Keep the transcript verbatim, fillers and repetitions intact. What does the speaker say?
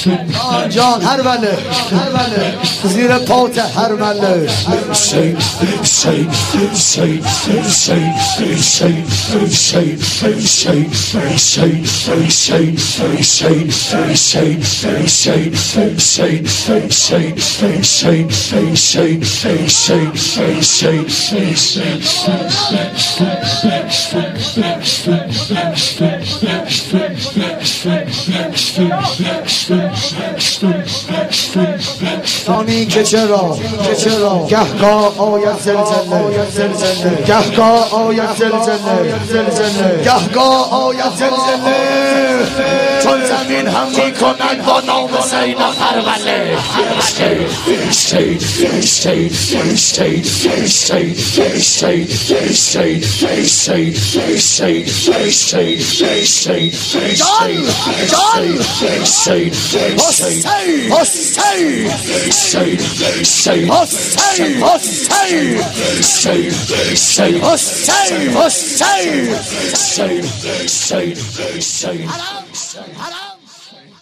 جان هر بله زیر پات هر بله Shade, shade, shade, shade, shade, shade, shade, shade, shade, shade, shade, shade, shade, shade, shade, shade, shade, shade, آمین که چرا که چرا گهگاه آید زلزله گهگاه آید زلزله گهگاه آید زلزله چون زمین هم میکنند با نام زین خربله shade, shade, shade, shade, shade, shade, shade, shade, shade, shade, جان جان shade, حسین حسین shade, shade, حسین حسین shade, shade, حسین حسین shade, shade, shade, shade.